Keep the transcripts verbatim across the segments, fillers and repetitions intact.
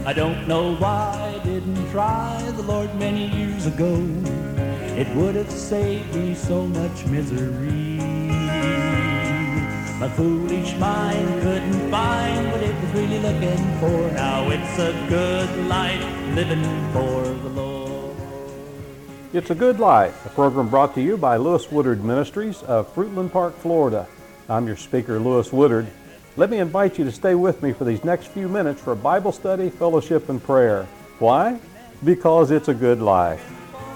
I don't know why I didn't try the Lord many years ago. It would have saved me so much misery. My foolish mind couldn't find what it was really looking for. Now it's a good life living for the Lord. It's a Good Life, a program brought to you by Lewis Woodard Ministries of Fruitland Park, Florida. I'm your speaker, Lewis Woodard. Let me invite you to stay with me for these next few minutes for Bible study, fellowship, and prayer. Why? Because it's a good life.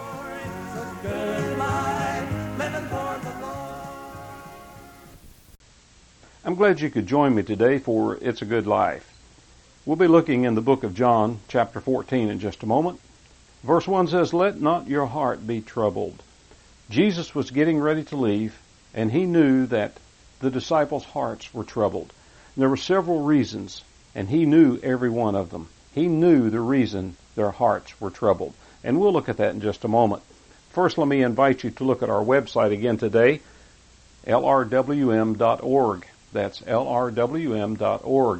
I'm glad you could join me today for It's a Good Life. We'll be looking in the book of John, chapter fourteen, in just a moment. Verse one says, "Let not your heart be troubled." Jesus was getting ready to leave, and he knew that the disciples' hearts were troubled. There were several reasons, and he knew every one of them. He knew the reason their hearts were troubled. And we'll look at that in just a moment. First, let me invite you to look at our website again today, L R W M dot org. That's L R W M dot org.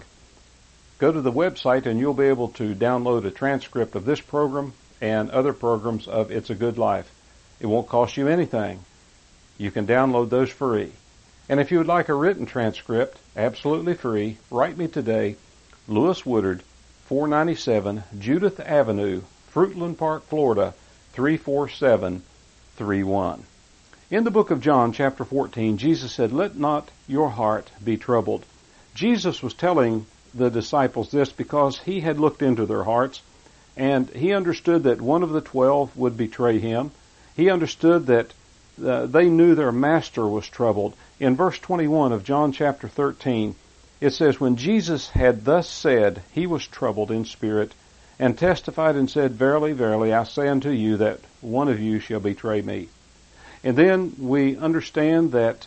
Go to the website and you'll be able to download a transcript of this program and other programs of It's a Good Life. It won't cost you anything. You can download those free. And if you would like a written transcript, absolutely free, write me today, Lewis Woodard, four ninety-seven Judith Avenue, Fruitland Park, Florida, three four seven three one. In the book of John, chapter fourteen, Jesus said, "Let not your heart be troubled." Jesus was telling the disciples this because he had looked into their hearts, and he understood that one of the twelve would betray him. He understood that uh, they knew their master was troubled. In verse twenty-one of John chapter thirteen, it says, "When Jesus had thus said, he was troubled in spirit, and testified and said, Verily, verily, I say unto you that one of you shall betray me." And then we understand that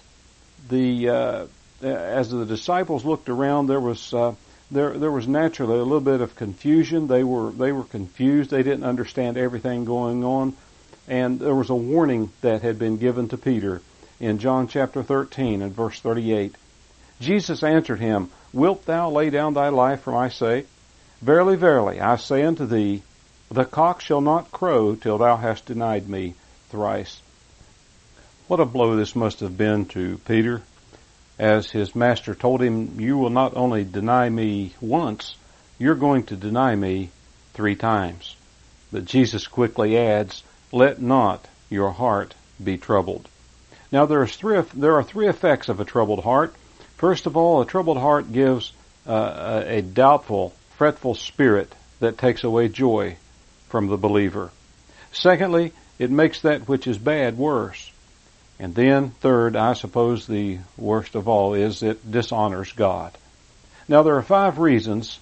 the uh, as the disciples looked around, there was uh, there there was naturally a little bit of confusion. They were they were confused. They didn't understand everything going on, and there was a warning that had been given to Peter in John chapter thirteen and verse thirty-eight. Jesus answered him, "Wilt thou lay down thy life for my sake? Verily, verily, I say unto thee, the cock shall not crow till thou hast denied me thrice." What a blow this must have been to Peter, as his master told him, "You will not only deny me once, you're going to deny me three times." But Jesus quickly adds, "Let not your heart be troubled." Now there are three, there are three effects of a troubled heart. First of all, a troubled heart gives uh, a doubtful, fretful spirit that takes away joy from the believer. Secondly, it makes that which is bad worse. And then, third, I suppose the worst of all is it dishonors God. Now there are five reasons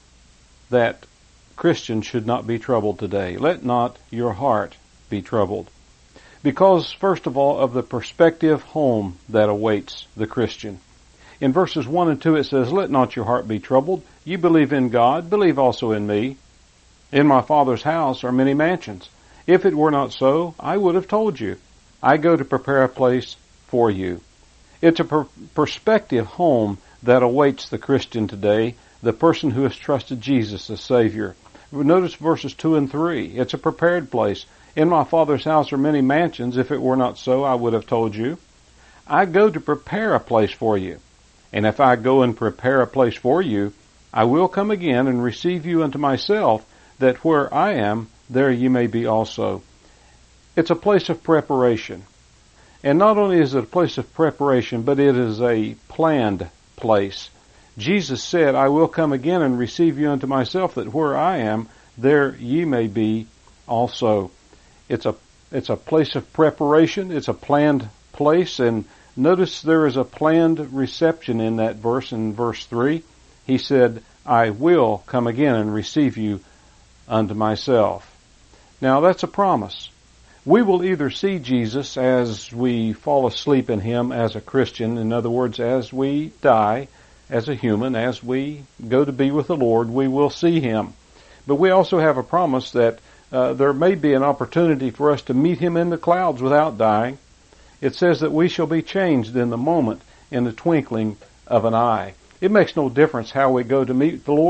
that Christians should not be troubled today. Let not your heart be troubled. Because, first of all, of the prospective home that awaits the Christian. In verses one and two it says, "Let not your heart be troubled. You believe in God, believe also in me. In my Father's house are many mansions. If it were not so, I would have told you. I go to prepare a place for you." It's a per- prospective home that awaits the Christian today, the person who has trusted Jesus as Savior. Notice verses two and three. It's a prepared place. "In my Father's house are many mansions. If it were not so, I would have told you. I go to prepare a place for you. And if I go and prepare a place for you, I will come again and receive you unto myself, that where I am, there ye may be also." It's a place of preparation. And not only is it a place of preparation, but it is a planned place. Jesus said, "I will come again and receive you unto myself, that where I am, there ye may be also." It's a it's a place of preparation. It's a planned place. And notice there is a planned reception in that verse. In verse three, he said, "I will come again and receive you unto myself." Now that's a promise. We will either see Jesus as we fall asleep in him as a Christian, in other words, as we die as a human, as we go to be with the Lord, we will see him. But we also have a promise that uh, there may be an opportunity for us to meet him in the clouds without dying. It says that we shall be changed in the moment, in the twinkling of an eye. It makes no difference how we go to meet the Lord.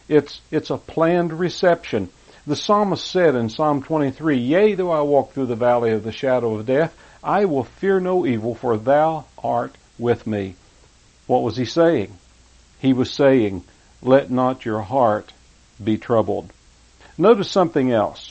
It's, it's a planned reception. The psalmist said in Psalm twenty-three, Yea, though I walk through the valley of the shadow of death, I will fear no evil, for thou art with me. What was he saying? He was saying, let not your heart be troubled. Notice something else.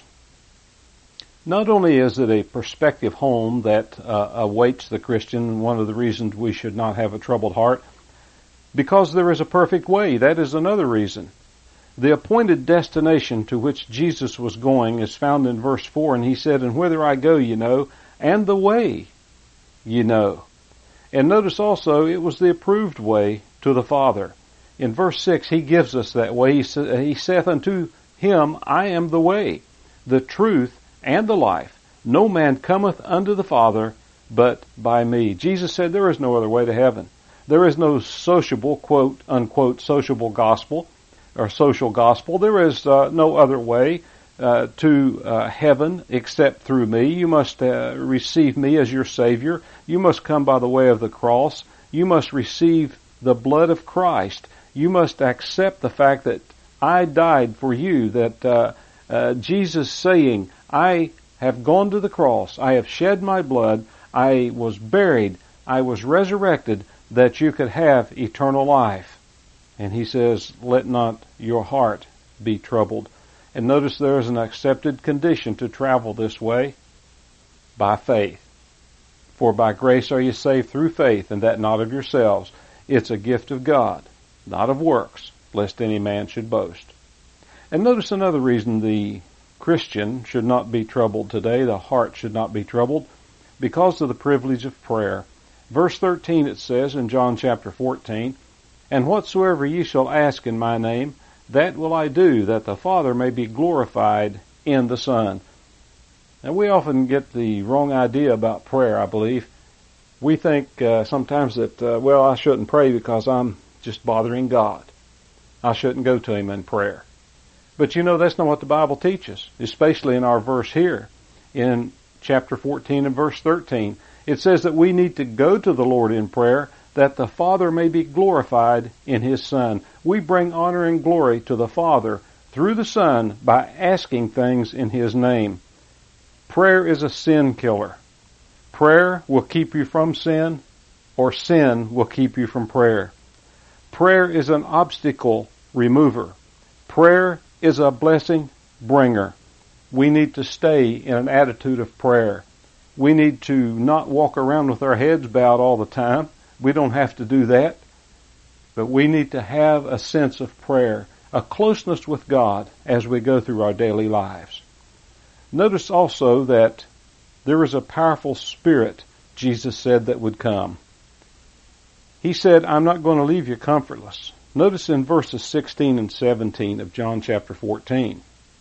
Not only is it a prospective home that uh, awaits the Christian, one of the reasons we should not have a troubled heart, because there is a perfect way. That is another reason. The appointed destination to which Jesus was going is found in verse four, and he said, And whither I go, you know, and the way, you know. And notice also, it was the approved way to the Father. In verse six, he gives us that way. He, sa- he saith unto him, I am the way, the truth, and the life. No man cometh unto the Father but by me. Jesus said there is no other way to heaven. There is no sociable, quote, unquote, sociable gospel or social gospel. There is uh, no other way uh, to uh, heaven except through me. You must uh, receive me as your Savior. You must come by the way of the cross. You must receive the blood of Christ. You must accept the fact that I died for you, that uh, uh, Jesus saying, I have gone to the cross, I have shed my blood, I was buried, I was resurrected, that you could have eternal life. And he says, let not your heart be troubled. And notice there is an accepted condition to travel this way, by faith. For by grace are you saved through faith, and that not of yourselves. It's a gift of God, not of works, lest any man should boast. And notice another reason the Christian should not be troubled today, the heart should not be troubled, because of the privilege of prayer. Verse thirteen it says in John chapter fourteen, And whatsoever ye shall ask in my name, that will I do, that the Father may be glorified in the Son. And we often get the wrong idea about prayer, I believe. We think uh, sometimes that, uh, well, I shouldn't pray because I'm just bothering God. I shouldn't go to Him in prayer. But you know, that's not what the Bible teaches, especially in our verse here in chapter fourteen and verse thirteen. It says that we need to go to the Lord in prayer that the Father may be glorified in His Son. We bring honor and glory to the Father through the Son by asking things in His name. Prayer is a sin killer. Prayer will keep you from sin, or sin will keep you from prayer. Prayer is an obstacle remover. Prayer is a blessing bringer. We need to stay in an attitude of prayer. We need to not walk around with our heads bowed all the time. We don't have to do that. But we need to have a sense of prayer, a closeness with God as we go through our daily lives. Notice also that there is a powerful Spirit, Jesus said, that would come. He said, I'm not going to leave you comfortless. Notice in verses sixteen and seventeen of John chapter fourteen.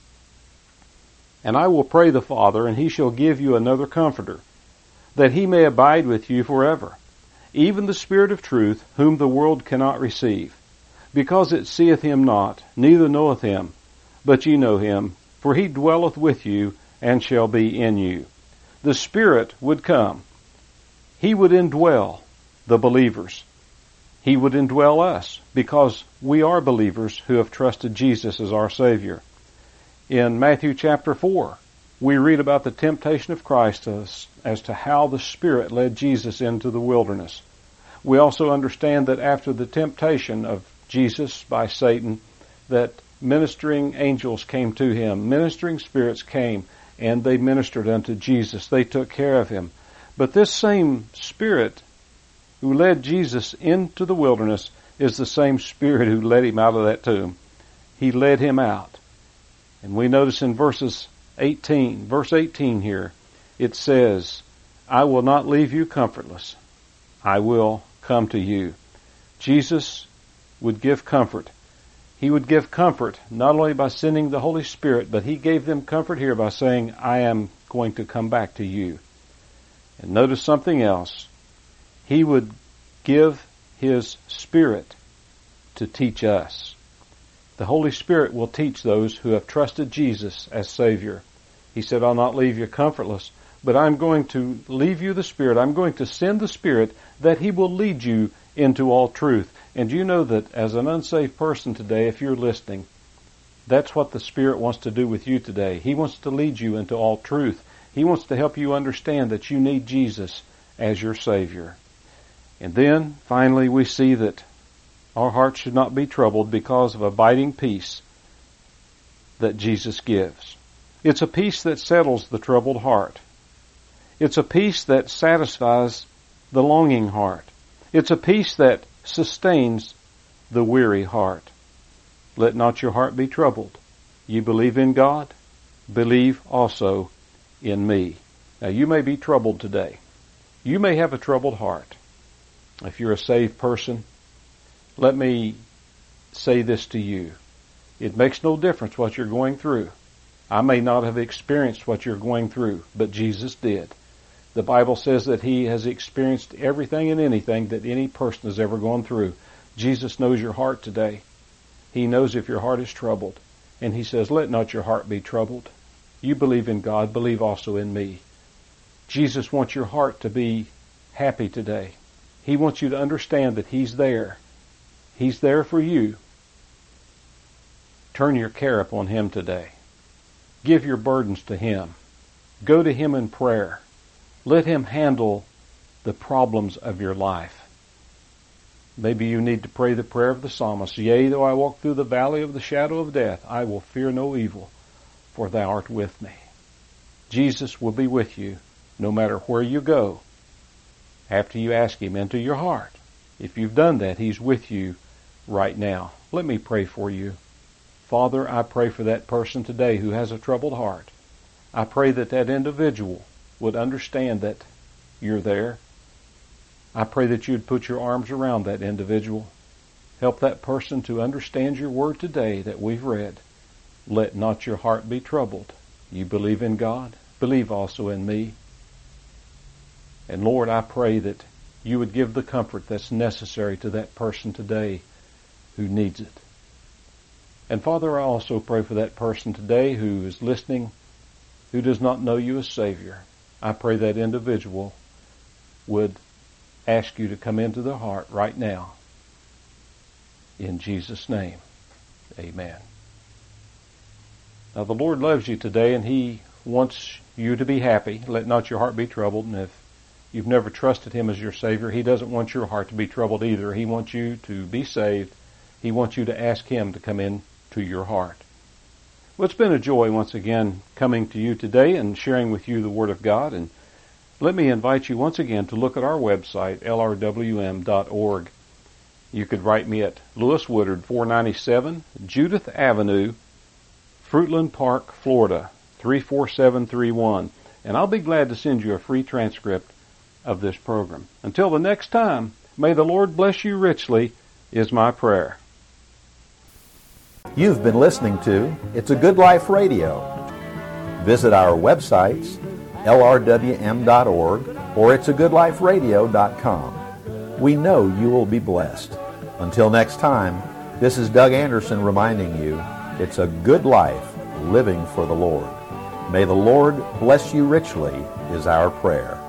And I will pray the Father, and He shall give you another Comforter, that He may abide with you forever, even the Spirit of truth, whom the world cannot receive, because it seeth Him not, neither knoweth Him, but ye know Him, for He dwelleth with you, and shall be in you. The Spirit would come. He would indwell the believers. He would indwell us, because we are believers who have trusted Jesus as our Savior. In Matthew chapter four, we read about the temptation of Christ as, as to how the Spirit led Jesus into the wilderness. We also understand that after the temptation of Jesus by Satan, that ministering angels came to Him, ministering spirits came, and they ministered unto Jesus. They took care of Him. But this same Spirit who led Jesus into the wilderness is the same Spirit who led Him out of that tomb. He led Him out. And we notice in verses eighteen, verse eighteen here, it says, I will not leave you comfortless. I will come to you. Jesus would give comfort. He would give comfort not only by sending the Holy Spirit, but He gave them comfort here by saying, I am going to come back to you. And notice something else. He would give His Spirit to teach us. The Holy Spirit will teach those who have trusted Jesus as Savior. He said, I'll not leave you comfortless, but I'm going to leave you the Spirit. I'm going to send the Spirit that He will lead you into all truth. And you know that as an unsaved person today, if you're listening, That's what the Spirit wants to do with you today. He wants to lead you into all truth. He wants to help you understand that you need Jesus as your Savior. And then, finally, we see that our hearts should not be troubled because of abiding peace that Jesus gives. It's a peace that settles the troubled heart. It's a peace that satisfies the longing heart. It's a peace that sustains the weary heart. Let not your heart be troubled. You believe in God, believe also in me. Now, you may be troubled today. You may have a troubled heart. If you're a saved person, let me say this to you. It makes no difference what you're going through. I may not have experienced what you're going through, but Jesus did. The Bible says that He has experienced everything and anything that any person has ever gone through. Jesus knows your heart today. He knows if your heart is troubled. And He says, let not your heart be troubled. You believe in God, believe also in me. Jesus wants your heart to be happy today. He wants you to understand that He's there. He's there for you. Turn your care upon Him today. Give your burdens to Him. Go to Him in prayer. Let Him handle the problems of your life. Maybe you need to pray the prayer of the psalmist. Yea, though I walk through the valley of the shadow of death, I will fear no evil, for Thou art with me. Jesus will be with you no matter where you go after you ask Him into your heart. If you've done that, He's with you right now. Let me pray for you. Father, I pray for that person today who has a troubled heart. I pray that that individual would understand that you're there. I pray that you'd put your arms around that individual. Help that person to understand your word today that we've read. Let not your heart be troubled. You believe in God, believe also in me. And Lord, I pray that you would give the comfort that's necessary to that person today who needs it. And Father, I also pray for that person today who is listening, who does not know you as Savior. I pray that individual would ask you to come into their heart right now. In Jesus' name, amen. Now the Lord loves you today, and He wants you to be happy. Let not your heart be troubled. And if you've never trusted Him as your Savior, He doesn't want your heart to be troubled either. He wants you to be saved. He wants you to ask Him to come in to your heart. Well, it's been a joy once again coming to you today and sharing with you the Word of God. And let me invite you once again to look at our website, L R W M dot org. You could write me at Lewis Woodard, four ninety-seven Judith Avenue, Fruitland Park, Florida, three four seven three one. And I'll be glad to send you a free transcript of this program. Until the next time, may the Lord bless you richly, is my prayer. You've been listening to It's a Good Life Radio. Visit our websites, L R W M dot org or it's a good life radio dot com. We know you will be blessed. Until next time, this is Doug Anderson reminding you, it's a good life living for the Lord. May the Lord bless you richly is our prayer.